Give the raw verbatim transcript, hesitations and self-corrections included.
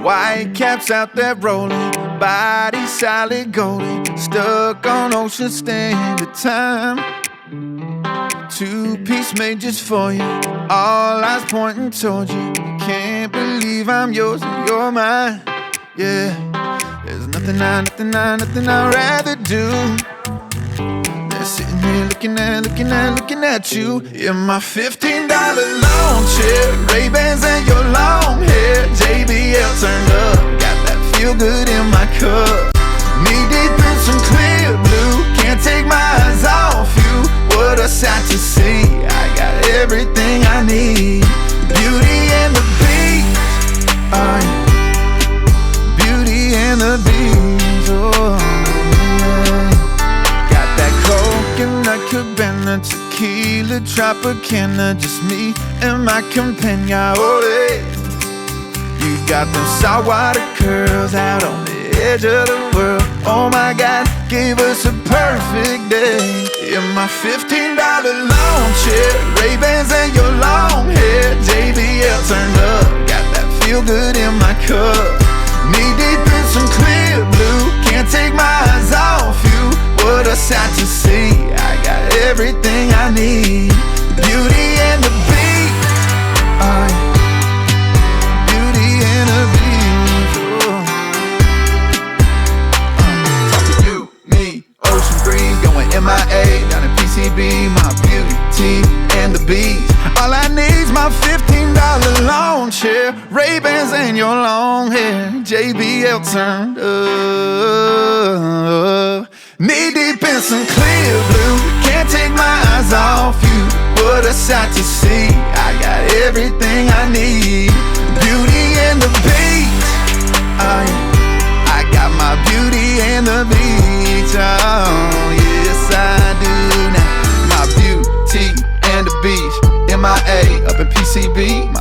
White caps out there rolling, body solid golden, stuck on Ocean Standard Time. Two-piece made just for you, all eyes pointing towards you. Can't believe I'm yours and you're mine. Yeah, there's nothing I, nothing I, nothing I'd rather do than sitting here looking at, looking at, looking at you in my fifteen dollar lawn chair, Ray-Bans and your long hair, J B L turned up, got that feel good in my cup. Knee deep in some clear blue, can't take my eyes off you. What a sight to see, I got everything I need. Beauty and the beast, oh yeah. Beauty and the beast, oh yeah. Got that coconut cabana, tequila, Tropicana, just me and my companion, oh yeah. You got them saltwater curls out on the edge of the world. Oh my God, gave us a perfect day. In my fifteen dollar lawn chair, Ray-Bans and your long hair, J B L turned up, got that feel good in my cup. Knee deep in some clear blue, can't take my eyes off you. What a sight to see, I got everything I need. Beauty and the beast, oh yeah. Beauty and the beast, oh. Talk to you, me, ocean breeze, going M I A, down in P C B, my beauty and the beast. All I need's my fifteen dollar lawn chair, Ray-Bans and your long hair, J B L turned up. Knee deep in some clear blue, can't take my eyes off you. What a sight to see, I got everything I need. Beauty and the beast, oh yeah. I got my beauty and the beast, oh yes I do now. My beauty and the beast, M I A up in P C B.